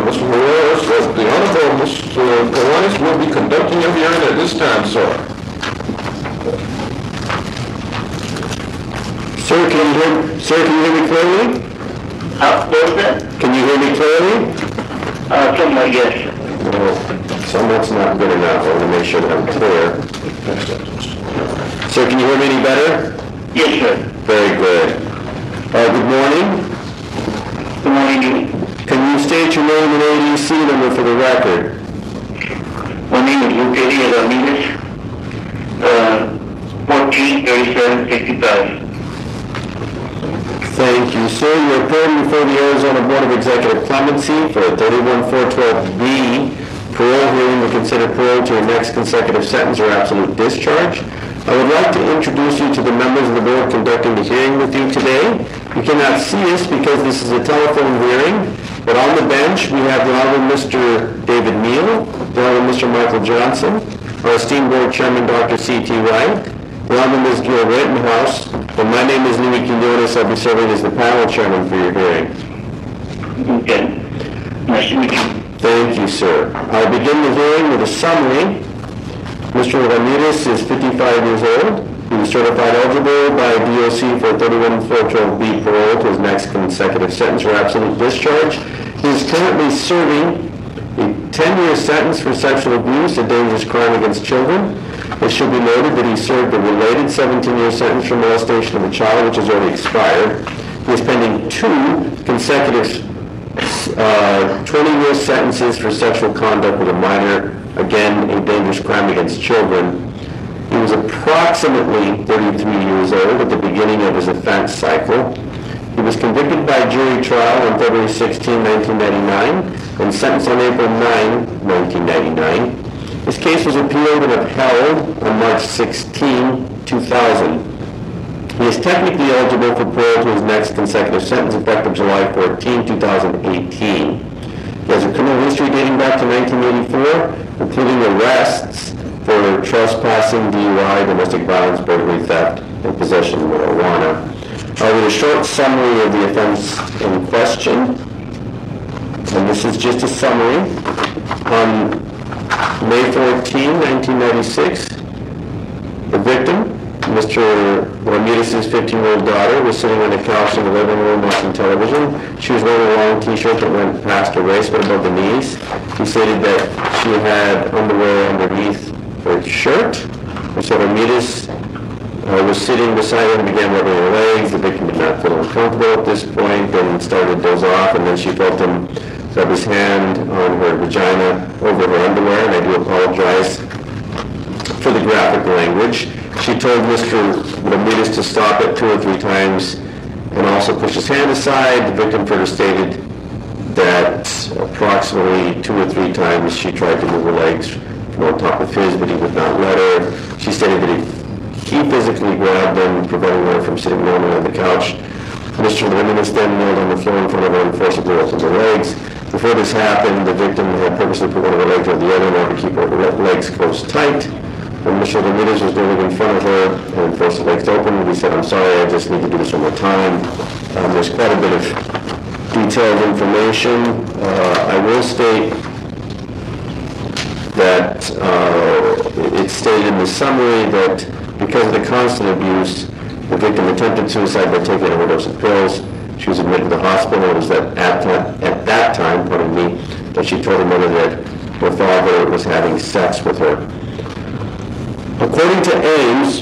Mr. Morales, that the Honorable Mr. Goines will be conducting your hearing at this time, sir. Sir, can you hear me clearly? Can you hear me clearly? Somewhat, yes. Well, somewhat's not good enough. I want to make sure that I'm clear. Sir, can you hear me any better? Yes, sir. Very good. Good morning. Good morning. Can you state your name and ADC number for the record? My name is Lupe Ramirez, 143765. Thank you, sir. You're appearing before the Arizona Board of Executive Clemency for a 31412B parole hearing to consider parole to your next consecutive sentence or absolute discharge. I would like to introduce you to the members of the board conducting the hearing with you today. You cannot see us because this is a telephone hearing, but on the bench we have the Honorable Mr. David Neal, the Honorable Mr. Michael Johnson, our esteemed board chairman Dr. C.T. Wright, the Honorable Ms. Gil Rittenhouse, and my name is Louis Quinones. I'll be serving as the panel chairman for your hearing. Okay. Nice to meet you. Thank you, sir. I'll begin the hearing with a summary. Mr. Ramirez is 55 years old. He was certified eligible by DOC for 31412B parole to his next consecutive sentence or absolute discharge. He is currently serving a 10-year sentence for sexual abuse, a dangerous crime against children. It should be noted that he served a related 17-year sentence for molestation of a child, which has already expired. He is pending 2 consecutive 20-year sentences for sexual conduct with a minor, again, a dangerous crime against children. He was approximately 33 years old at the beginning of his offense cycle. He was convicted by jury trial on February 16, 1999, and sentenced on April 9, 1999. His case was appealed and upheld on March 16, 2000. He is technically eligible for parole to his next consecutive sentence effective July 14, 2018. He has a criminal history dating back to 1984, including arrests for trespassing, DUI, domestic violence, burglary, theft, and possession of marijuana. I'll read a short summary of the offense in question, and this is just a summary. On May 14, 1996, the victim, Mr. Ramirez's 15-year-old daughter, was sitting on a couch in the living room watching television. She was wearing a long t-shirt that went past her waist but above the knees. He stated that she had underwear underneath her shirt. Mr. Ramirez was sitting beside her and began rubbing her legs. The victim did not feel uncomfortable at this point and started to doze off, and then she felt him rub his hand on her vagina over her underwear, and I do apologize for the graphic language. She told Mr. Ramirez to stop it 2 or 3 times and also push his hand aside. The victim further stated that approximately 2 or 3 times she tried to move her legs from on top of his, but he would not let her. She stated that he physically grabbed them, preventing her from sitting normally on the couch. Mr. Ramirez then knelt on the floor in front of her and forcibly opened her legs. Before this happened, the victim had purposely put one of her legs over the other in order to keep her legs closed tight. When Mr. Ramirez was kneeling in front of her and forced the legs open, he said, "I'm sorry, I just need to do this one more time." There's quite a bit of detailed information. I will state that it's stated in the summary that because of the constant abuse, the victim attempted suicide by taking an overdose of pills. She was admitted to the hospital. It was at that time, that she told her mother that her father was having sex with her. According to Ames,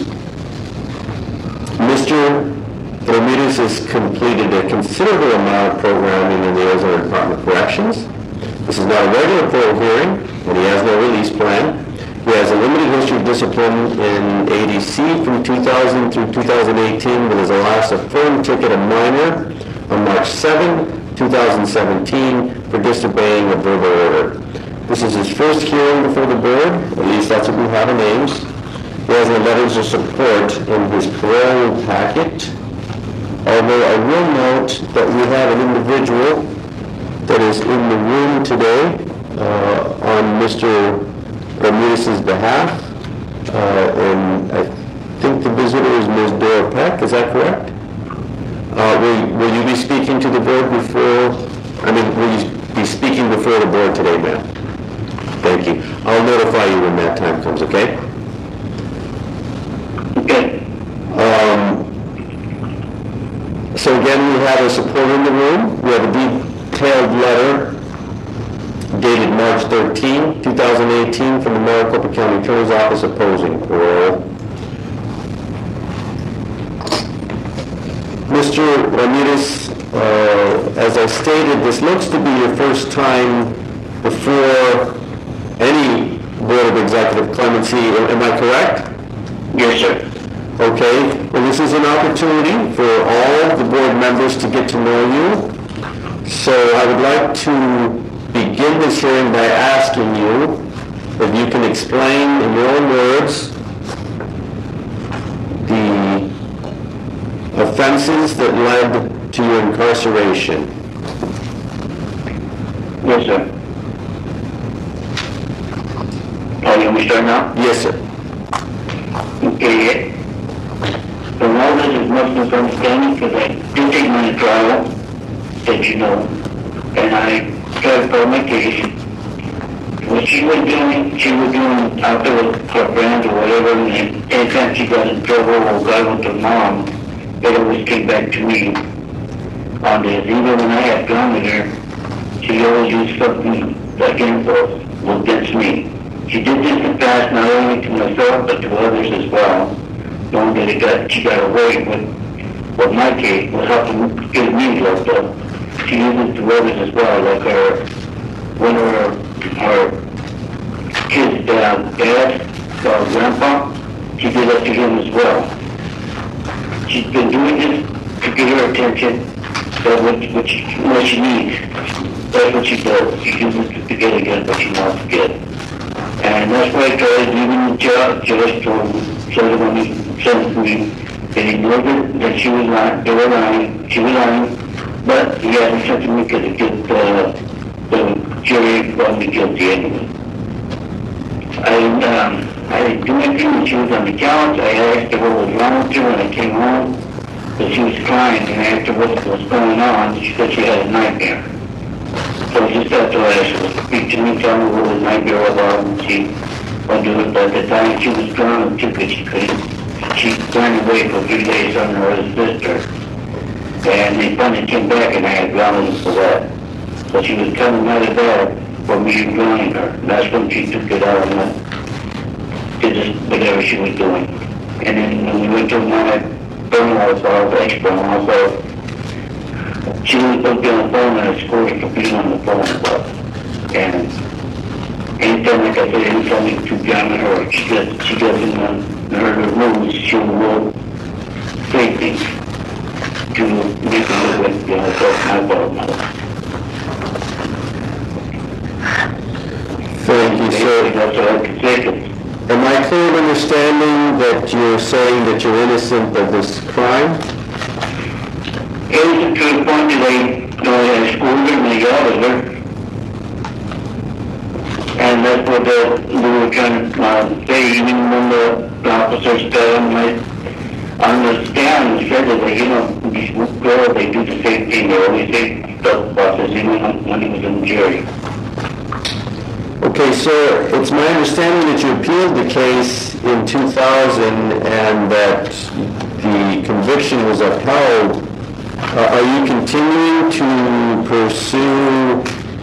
Mr. Ramirez has completed a considerable amount of programming in the Arizona Department of Corrections. This is not a regular parole hearing, and he has no release plan. He has a limited history of discipline in ADC from 2000 through 2018, with his last affirmed ticket a minor on March 7, 2017, for disobeying a verbal order. This is his first hearing before the board, at least that's what we have in Ames. He has the letters of support in his parole packet, although I will note that we have an individual that is in the room today on Mr. Ramirez's behalf, and I think the visitor is Ms. Dora Peck, is that correct? Will you be speaking to the board will you be speaking bring before the board today, ma'am. Thank you. I'll notify you when that time comes, okay? Okay. So again, we have a support in the room. We have a detailed letter dated March 13, 2018 from the Maricopa County Attorney's Office opposing parole. Mr. Ramirez, as I stated, this looks to be your first time before any Board of Executive Clemency. Am I correct? Yes, sir. Okay, well, this is an opportunity for all the board members to get to know you. So I would like to begin this hearing by asking you if you can explain in your own words the offenses that led to your incarceration. Yes, sir. Oh, you want me to start now? Yes, sir. Okay. The law is much misunderstanding because I did take my trial, as you know, and I tried for my case. What she was doing out there with her friends or whatever, and anytime she got in trouble or got with her mom, it always came back to me on this. Even when I had gone with her, she always used something against me. She did this in the past not only to myself but to others as well. Knowing that she got away with my case, was helping get me locked up. She used it to others as well, like one of her kids' dad, grandpa, she did that to him as well. She's been doing this to get her attention, that's what she needs. That's what she does. She uses it to get again what she wants to get. And that's why I tried, even the judge told me, said when he sent me, and he knew that she was lying, they were lying, she was lying, but he hasn't sent to me because it gets, the jury found me guilty anyway. I didn't do anything when she was on the couch. I asked her what was wrong with her when I came home, but she was crying, and I asked her what was going on. She said she had a nightmare. So just after I asked her to speak to me, tell me what was nightmare about, and she went to it. But at the time she was drunk too, because she couldn't. She ran away for 3 days on her other sister. And they finally came back, and I had grounded for that. So she was coming out of that for me drowning her. And that's when she took it out and did this, whatever she was doing. And then when we went to my burn house, ex-burn house, she was booked on the phone and I scored her for being on the phone. And anytime, like I said, anytime you jam her, she gets in her rooms, she'll say things to make her look like, that's my fault. Thank you, sir. That's all I can say. Am I clear in understanding that you're saying that you're innocent of this crime? Innocent to the point that they schooled her and they got her. And that's what we were trying to say, even when the officers got on the stand and said that, these girls, they do the same thing. They always say stuff about this, even when he was in the jury. Okay, sir, it's my understanding that you appealed the case in 2000 and that the conviction was upheld. Are you continuing to pursue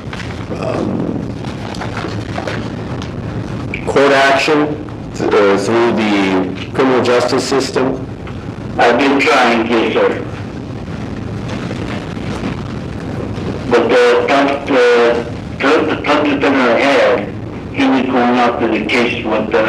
court action through the criminal justice system? I've been trying, yes, sir. But the concept in her head, he was going after the case with the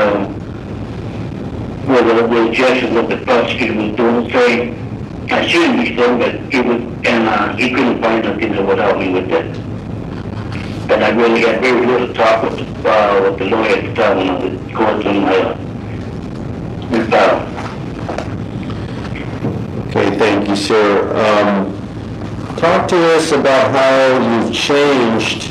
judge and what the prosecutor was doing, saying I shouldn't be so, but he was, and he couldn't find nothing that would help me with that. And I really had very little talk with the lawyer at the time when I was going through my file. Okay, thank you, sir. Talk to us about how you've changed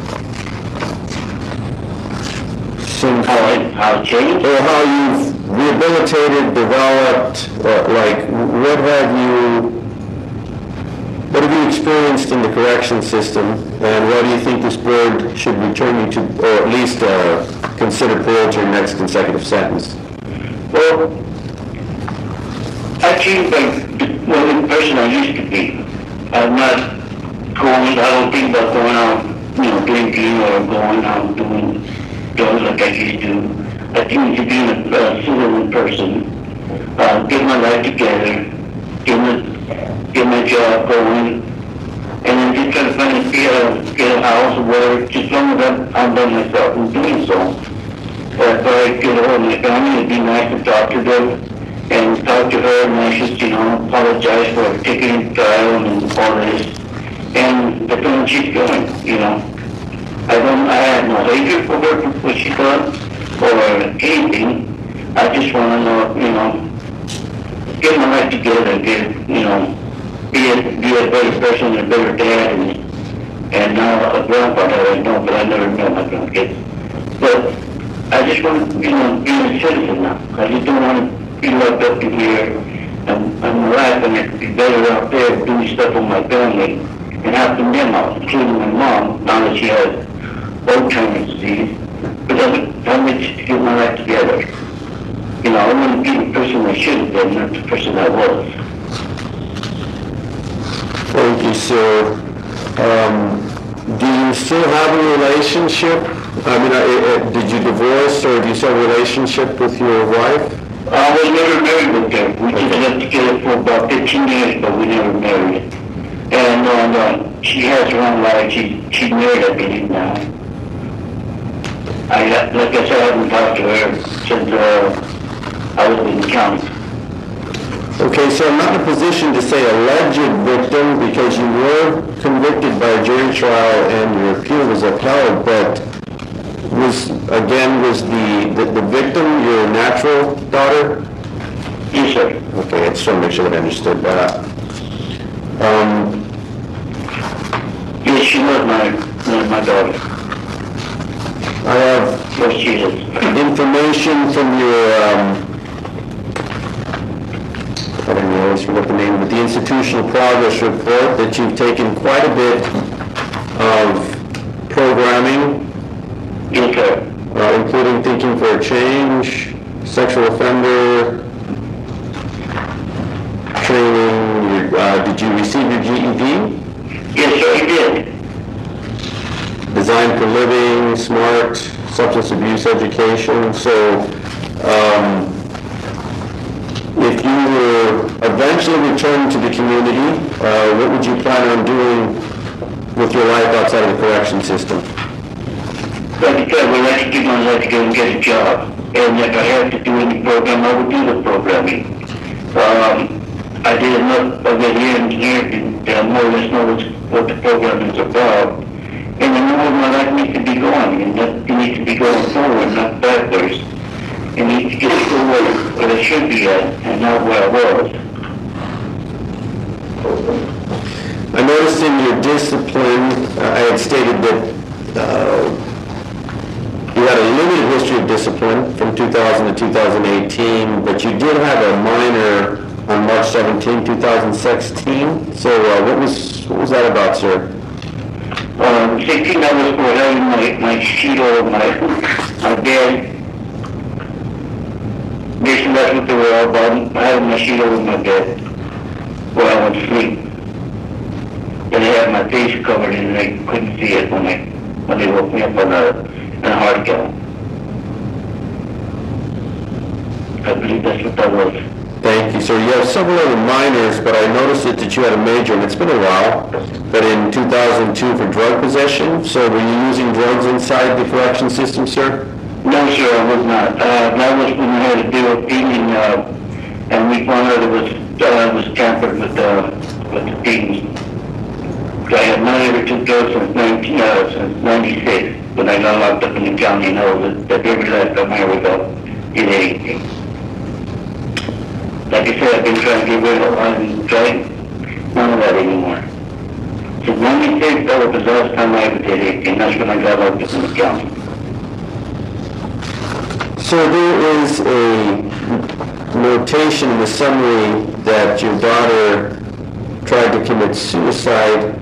since... How changed? Or how you've rehabilitated, developed, what have you What have you experienced in the correction system, and why do you think this board should return you to, or at least consider parole to your next consecutive sentence? Well, I changed the person I used to be. I'm not I don't think about going out, drinking or going out doing drugs like I used to. I think to be a civil person, get my life together, get my job going, and then just try to find get a house or whatever, just as long as I'm by myself in doing so. If I get a hold of my family, it'd be nice to talk to them and talk to her and I just, apologize for taking trial and all this. And the film she's doing, I have no hatred for her for what she's done or anything. I just want to know, get my life together, be a better person, a better dad, and now a grandpa that I know, but I never met my grandkids. But I just want to, be a citizen now. I just don't want to be locked up in here. I'm laughing at be better out there doing stuff with my family and helping them out, including my mom, now that she has Alzheimer's disease. But I'm just to get my life together. I want to be the person I should have been, not the person I was. Thank you, sir. Do you still have a relationship? Did you divorce or do you still have a relationship with your wife? I was never married with her. We just lived together for about 15 years, but we never married. And she has her own life. She's married, I believe, now. Like I said, I haven't talked to her since I was in the county. Okay, so I'm not in a position to say alleged victim because you were convicted by a jury trial and your appeal was upheld, but was the victim your natural daughter? Yes, sir. Okay, I just want to make sure that I understood that. Yes, she was my daughter. I have Yes, she is. information from your, I don't know, I always forget the name, but the Institutional Progress Report that you've taken quite a bit of programming, Yes, sir. including Thinking for a Change, sexual offender training. Did you receive your GED? Yes, sir, he did. Design for Living, SMART, substance abuse education. So, if you were eventually returned to the community, what would you plan on doing with your life outside of the correction system? Like I said, we'd like to get my life together and get a job. And if I had to do any program, I would do the programming. I did enough of it here and here to more or less know what the program is about. And I know where my life needs to be going, and that it needs to be going forward, not backwards. It needs to get to where it should be at, and not where I was. I noticed in your discipline, I had stated that you had a limited history of discipline from 2000 to 2018, but you did have a minor on March 17, 2016. So what was that about, sir? 16, that was for having my sheet over my bed. Basically, that's what they were all about. I had my sheet over my bed while I went to sleep. And I had my face covered and I couldn't see it when they woke me up on a hard gown. I believe that's what that was. Thank you, sir. You have several other minors, but I noticed that you had a major, and it's been a while, but in 2002 for drug possession. So were you using drugs inside the correction system, sir? No, sir, I was not. That was when I had a deal with Dean, and we found out it was tampered with the Dean. I have not ever took drugs since 96, when I got locked up in the county, and that every last time I ever did anything. Like I said, I've been trying to get rid of it. I've been trying none of that anymore. So 96, that was the last time I ever did anything. That's when I got locked up in the county. So there is a notation in the summary that your daughter tried to commit suicide.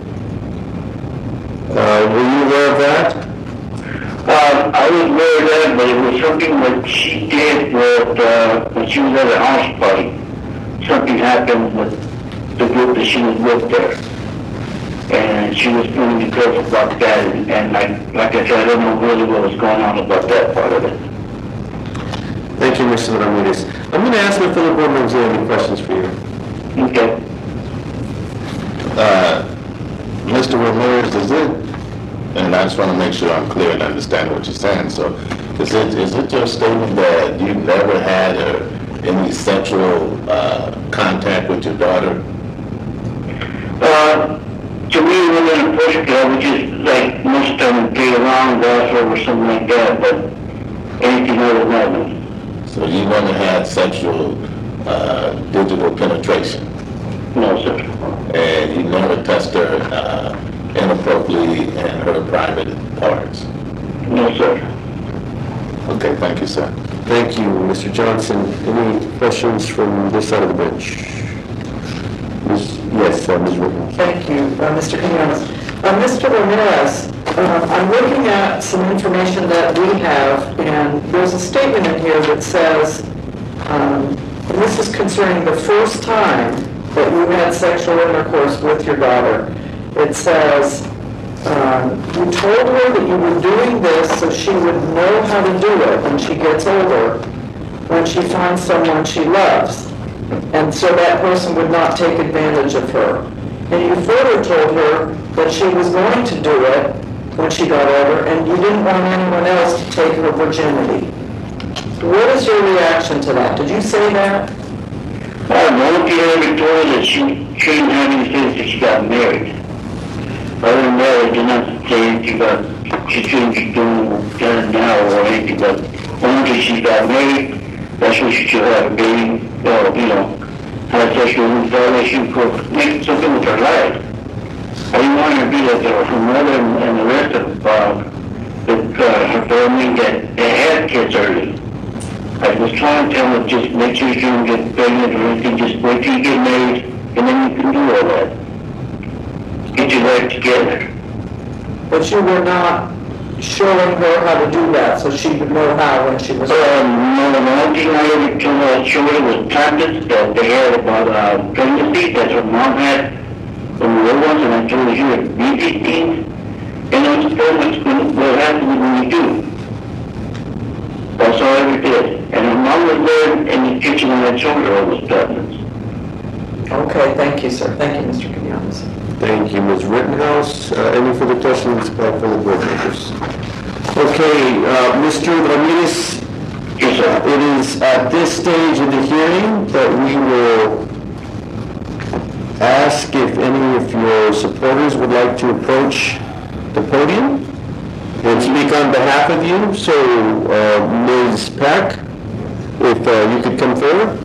Were you aware of that? I was aware of that, but it was something that she did when she was at a house party. Something happened with the group that she was with there. And she was feeling depressed about that, and like I said, I don't know really what was going on about that part of it. Thank you, Mr. Ramirez. I'm going to ask my fellow board members if they have any questions for you. Okay. Mr. Ramirez, is it, and I just want to make sure I'm clear and understand what you're saying, so is it your statement that you never had any sexual contact with your daughter? To me, it wasn't a push girl, which is like most of them play around, gossip or something like that, but anything other than that. So you never had sexual digital penetration? No, sir. And you never touched her inappropriately in her private parts? No, sir. Okay, thank you, sir. Thank you, Mr. Johnson. Any questions from this side of the bench? Yes, Ms. Rittenhouse. Thank you, Mr. Quinones. Mr. Ramirez, I'm looking at some information that we have, and there's a statement in here that says, and this is concerning the first time that you had sexual intercourse with your daughter. It says, you told her that you were doing this so she would know how to do it when she gets older, when she finds someone she loves, and so that person would not take advantage of her. And you further told her that she was going to do it when she got older, and you didn't want anyone else to take her virginity. What is your reaction to that? Did you say that? The only thing I ever told her that she didn't have any sense that she got married. Other than that, I did not say anything about she shouldn't be doing that now or anything, but only she got married, that's when she should have a baby, or, have sexual violation for making something with her life. I didn't want her to be like her mother and the rest of her family that had kids early. I was trying to tell her, just make sure you don't get pregnant or anything, just wait till you get married, and then you can do all that. Get your life together. But you were not showing her how to do that, so she would know how when she was... No, the only thing I ever told her I showed her was tablets that they had about pregnancy that her mom had from the little ones, and I told her, you would read these things, and I just told her what happens when you do. That's all I ever did. And her mom was there in the kitchen and I showed her all those tablets. Okay, thank you, sir. Thank you, Mr. Quinones. Thank you, Ms. Rittenhouse. Any further questions by fellow board members? Okay, Mr. Ramirez, Yes, sir. it is at this stage of the hearing that we will ask if any of your supporters would like to approach the podium and speak on behalf of you. So, Ms. Peck, if you could come forward.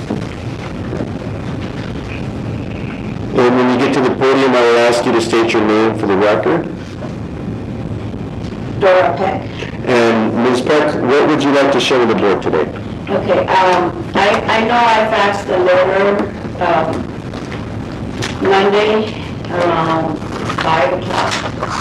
And when you get to the podium, I will ask you to state your name for the record. Dora Peck. And Ms. Peck, what would you like to share with the board today? Okay, I know I faxed the letter Monday around 5 o'clock.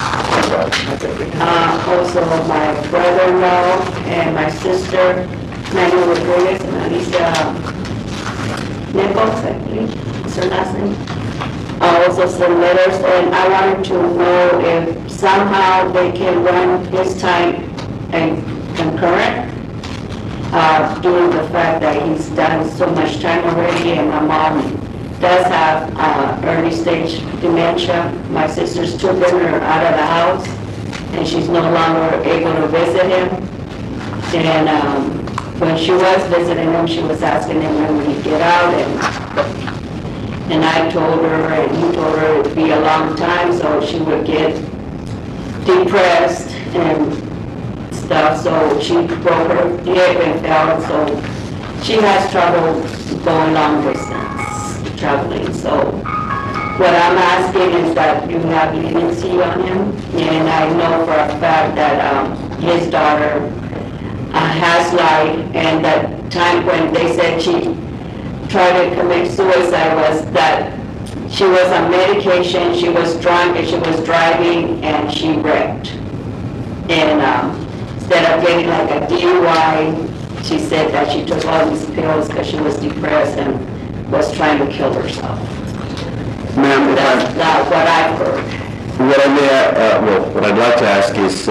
Also, my brother-in-law and my sister, Manuel Rodriguez and Alicia Nichols, I believe is her last name. Also sent letters, and I wanted to know if somehow they can run his time and concurrent, due to the fact that he's done so much time already, and my mom does have early stage dementia. My sisters took her out of the house, and she's no longer able to visit him. And when she was visiting him, she was asking him when he'd get out, and I told her, and he told her it'd be a long time, so she would get depressed and stuff. So she broke her hip and fell, so she has trouble going long distance traveling. So what I'm asking is that you have leniency on him, and I know for a fact that his daughter has lied, and that time when they said she tried to commit suicide was that She was on medication, she was drunk, and she was driving, and she wrecked. And instead of getting like a DUI, she said that she took all these pills because she was depressed and was trying to kill herself. Ma'am, That's not what I've heard. what what I'd like to ask is,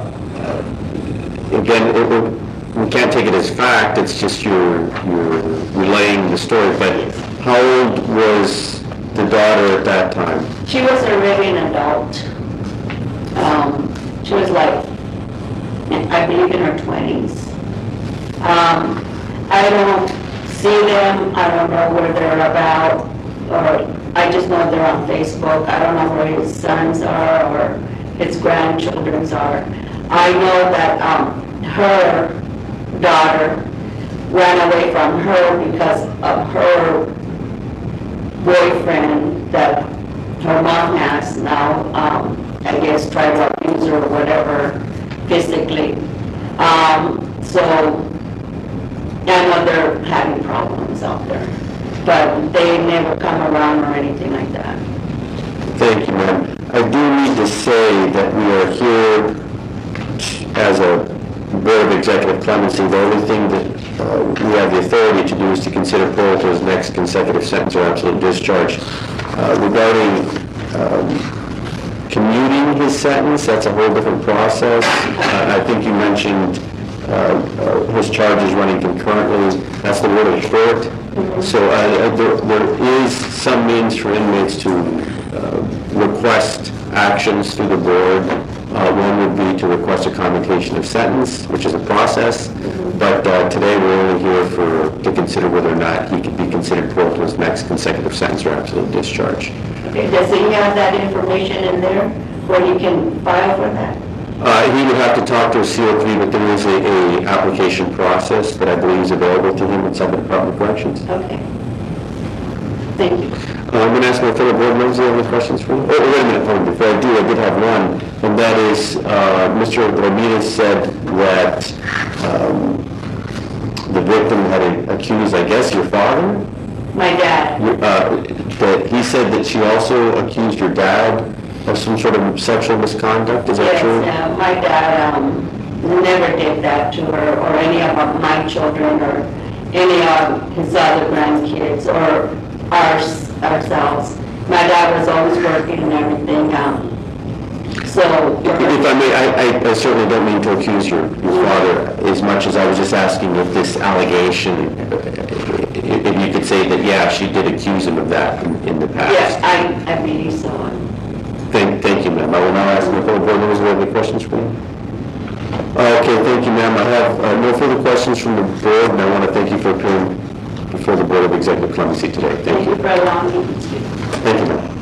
again, we can't take it as fact, it's just you're relaying the story, but how old was the daughter at that time? She was already an adult. She was like, I believe in her 20s. I don't see them, I don't know where they're about, or I just know they're on Facebook. I don't know where his sons are or his grandchildren's are. I know that her daughter ran away from her because of her boyfriend that her mom has now, I guess, tried to abuse her or whatever physically. So I know they're having problems out there, but they never come around or anything like that. Thank you, ma'am. I do need to say that we are here as a Board of Executive Clemency. The only thing that we have the authority to do is to consider parole to his next consecutive sentence or absolute discharge. Regarding commuting his sentence, that's a whole different process. I think you mentioned his charges running concurrently. That's the word of court. So there is some means for inmates to request actions through the board. One would be to request a commutation of sentence, which is a process. But today we're only here to consider whether or not he could be considered parole to his next consecutive sentence or absolute discharge. Okay, does he have that information in there where he can file for that? He would have to talk to a CO3, but there is a application process that I believe is available to him inside the Department of Corrections. Okay. Thank you. I'm going to ask my fellow board members, do you have any questions for me? Oh, wait a minute, hold on. Before I do, I did have one, and that is, Mr. Ramirez said that the victim had accused, I guess, your father? My dad. That he said that she also accused your dad of some sort of sexual misconduct, is that true? Yes, my dad never did that to her or any of my children or any of his other grandkids or ourselves. My dad was always working and everything. So If I may, I certainly don't mean to accuse your father as much as I was just asking if this allegation, if you could say that, yeah, she did accuse him of that in the past. yes, I believe so. Thank you, ma'am. I will now ask my fellow board members, do you have any questions for me? Okay, thank you, ma'am. I have no further questions from the board, and I want to thank you for appearing before the Board of Executive Clemency today. Thank you. For allowing me to speak. Thank you, ma'am.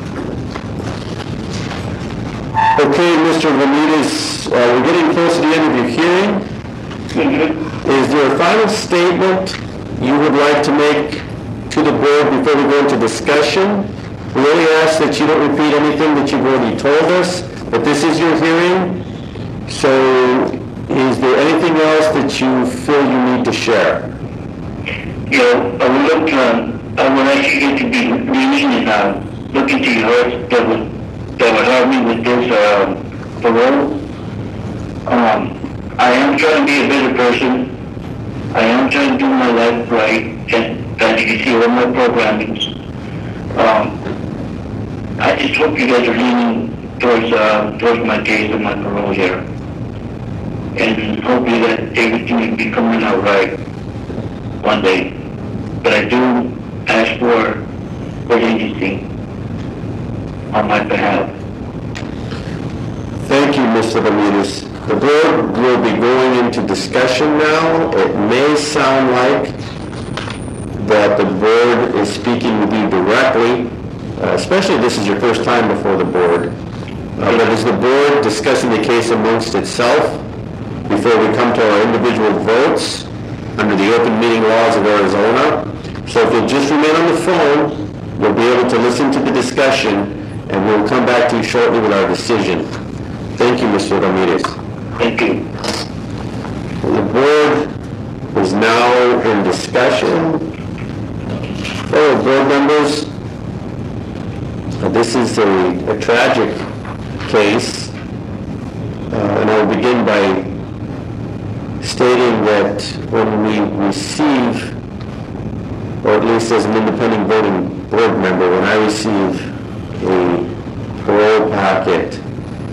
Okay, Mr. Ramirez, we're getting close to the end of your hearing. Is there a final statement you would like to make to the board before we go into discussion? We only ask that you don't repeat anything that you've already told us, but this is your hearing. So is there anything else that you feel you need to share? I would like you to be leaning and look into yours that would help me with this parole. I am trying to be a better person. I am trying to do my life right, and as you can see, all my programming. I just hope you guys are leaning towards my case and my parole here, and hopefully that everything will be coming out right one day. But I do ask for leniency on my behalf. Thank you, Mr. Ramirez. The board will be going into discussion now. It may sound like that the board is speaking with you directly, especially if this is your first time before the board. But is the board discussing the case amongst itself before we come to our individual votes under the open meeting laws of Arizona? So if you'll just remain on the phone, we'll be able to listen to the discussion, and we'll come back to you shortly with our decision. Thank you, Mr. Ramirez. Thank you. The board is now in discussion. Fellow board members, This is a tragic case, and I'll begin by stating that when we receive, or at least as an independent voting board member, when I receive a parole packet,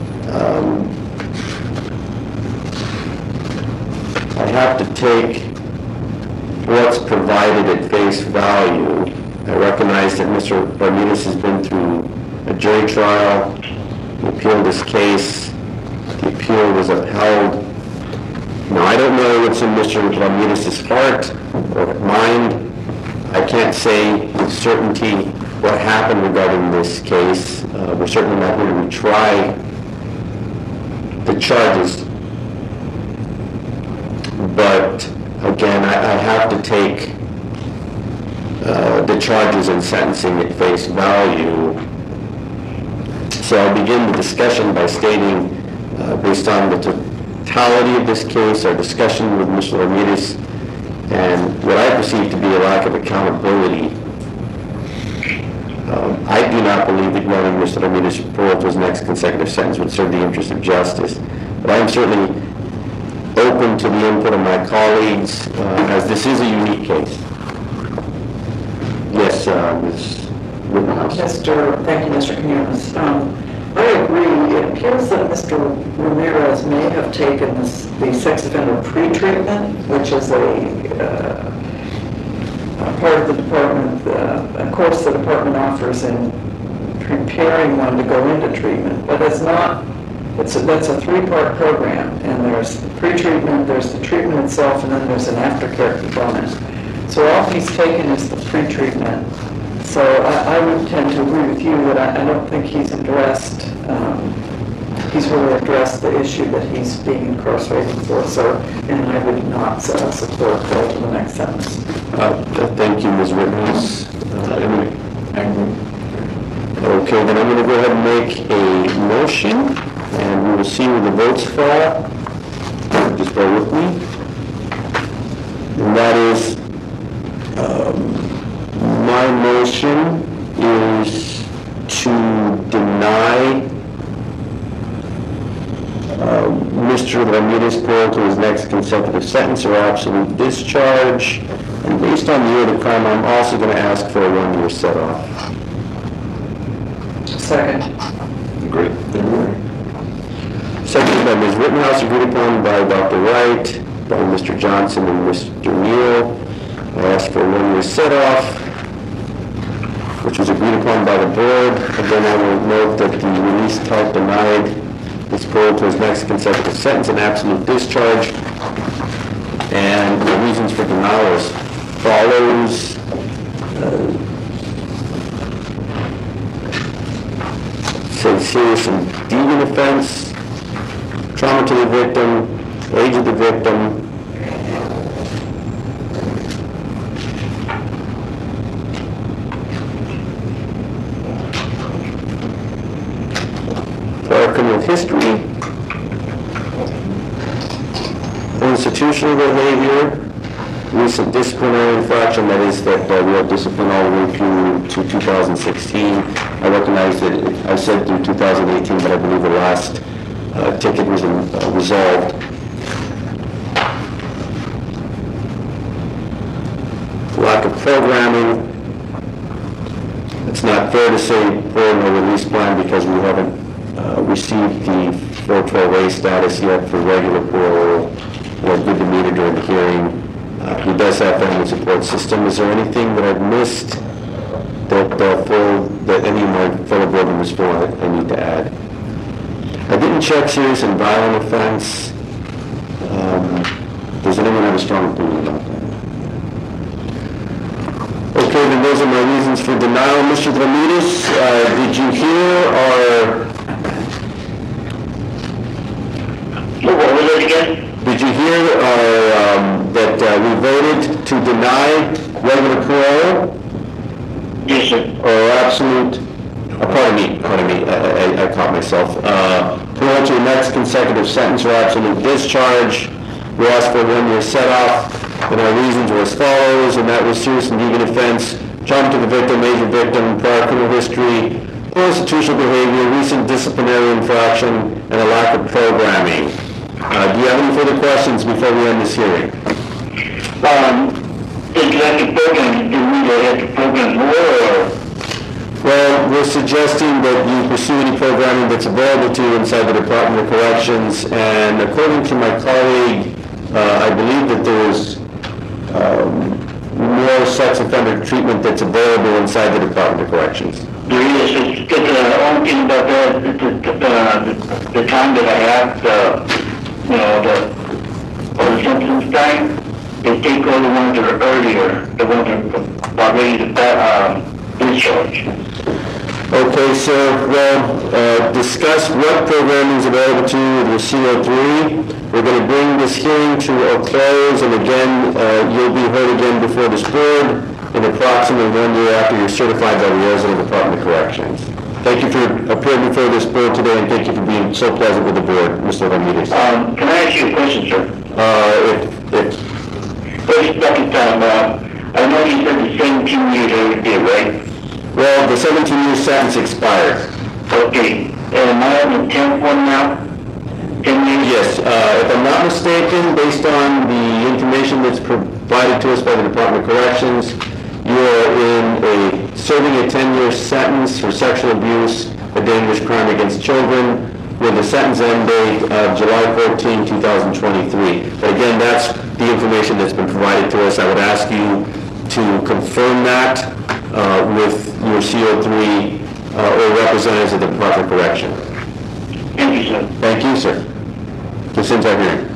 I have to take what's provided at face value. I recognize that Mr. Ramirez has been through a jury trial. He appealed this case. The appeal was upheld. Now, I don't know what's in Mr. Ramirez's heart or mind. I can't say with certainty what happened regarding this case. We're certainly not going to retry the charges. But again, I have to take the charges and sentencing at face value. So I'll begin the discussion by stating, based on the totality of this case, our discussion with Mr. Ramirez, and what I perceive to be a lack of accountability. I do not believe that granting Mr. Ramirez parole to his next consecutive sentence would serve the interest of justice. But I am certainly open to the input of my colleagues, as this is a unique case. Yes, Ms. Rittenhouse. Thank you, Mr. Quinones. I agree. It appears that Mr. Ramirez may have taken the sex offender pre-treatment, which is a part of the department, a course the department offers in preparing one to go into treatment, but it's not. That's a three-part program, and there's the pre-treatment, there's the treatment itself, and then there's an aftercare component. So all he's taken is the pre-treatment. So I would tend to agree with you that I don't think he's really addressed the issue that he's being incarcerated for. So, and I would not support parole to the next sentence. Thank you, Ms. Rittenhouse. Okay, then I'm going to go ahead and make a motion, and we will see where the votes fall. Just bear with me. And that is, my motion is to deny Mr. Ramirez parole to his next consecutive sentence or absolute discharge. And based on the order of crime, I'm also going to ask for a 1-year set-off. Second. Great. Seconded by Ms. Rittenhouse, agreed upon by Dr. Wright, by Mr. Johnson and Mr. Neal. I ask for a 1-year set-off, which was agreed upon by the board. Again, I will note that the release type denied his parole to his next consecutive sentence and absolute discharge. And the reasons for denial as follows. Serious and deviant offense, trauma to the victim, age of the victim, prior criminal history, institutional behavior, recent disciplinary infraction, that is that we have discipline all the way through to 2016. I recognize that I said through 2018, but I believe the last ticket was resolved. Lack of programming. It's not fair to say parole no release plan because we haven't received the 412A status yet for regular parole or good demeanor during the hearing. He does have family support system. Is there anything that I've missed that any of my fellow board members feel I need to add? I didn't check serious and violent offense. Does anyone have a strong opinion about that? Okay, then those are my reasons for denial. Mr. Ramirez, did you hear or... What was it again? Did you hear that we voted to deny regular parole? Yes, sir. Or absolute, pardon me, I caught myself. Parole to the next consecutive sentence or absolute discharge. We asked for a 1-year set-off, and our reasons were as follows, and that was serious and deviant offense, trauma to the victim, age of victim, prior criminal history, institutional behavior, recent disciplinary infraction, and a lack of programming. Do you have any further questions before we end this hearing? It's like a program, do we have to program more or? Well, we're suggesting that you pursue any programming that's available to you inside the Department of Corrections, and according to my colleague, I believe that there's more sex offender treatment that's available inside the Department of Corrections. There is, it's the only thing about that, the time that I have, the sentence time, they take all the ones that are earlier, the ones that are ready to discharge. Okay, sir, well, discuss what programming is available to you with your CO3. We're going to bring this hearing to a close, and again, you'll be heard again before this board in approximately 1 year after you're certified by the Arizona Department of Corrections. Thank you for appearing before this board today, and thank you for being so pleasant with the board, Mr. Ramirez. Can I ask you a question, sir? First, second time, I know you said the 17 years every day, right? Well, the 17-year sentence expired. Okay, am I on the 10th one now? 10 years? Yes, if I'm not mistaken, based on the information that's provided to us by the Department of Corrections, you are serving a 10-year sentence for sexual abuse, a dangerous crime against children, with a sentence end date of July 14, 2023. But again, that's the information that's been provided to us. I would ask you to confirm that with your CO3 or representatives of the Department of Correction. Thank you, sir. Thank you, sir. This ends our hearing.